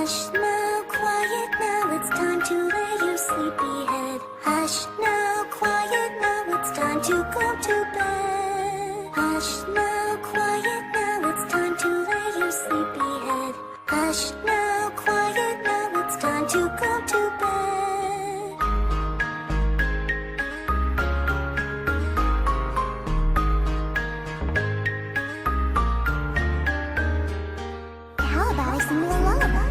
Hush now, quiet now, it's time to lay your sleepy head. Hush now, quiet now, it's time to go to bed. Hush now, quiet now, it's time to lay your sleepy head. Hush now, quiet now, it's time to go to bed. How about I sing you a lullaby?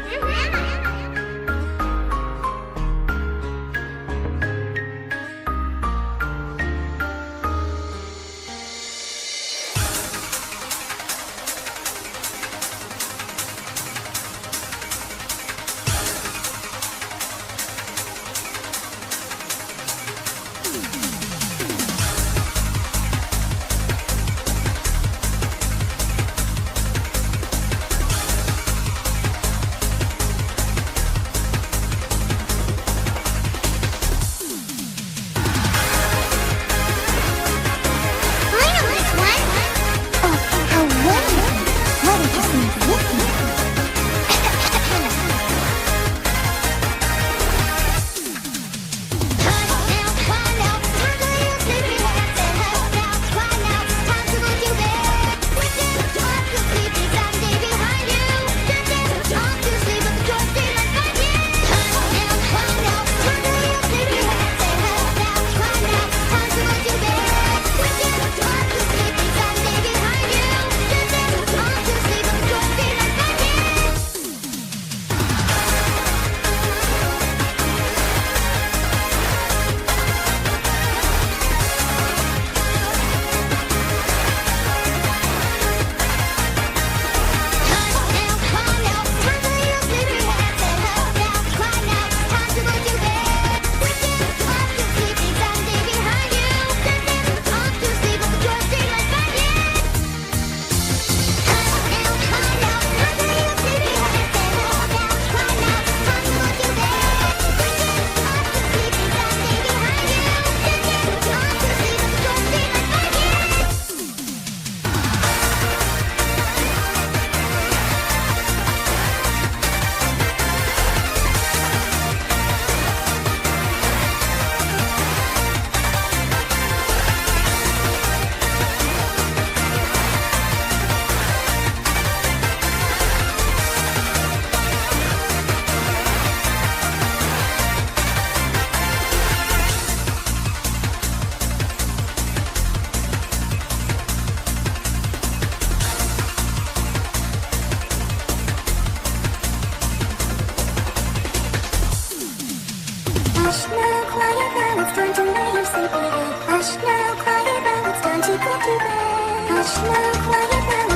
Hush now, quiet now, it's time to lay your sleepy head. Hush now, quiet now, it's time to go to bed. Hush now, quiet now.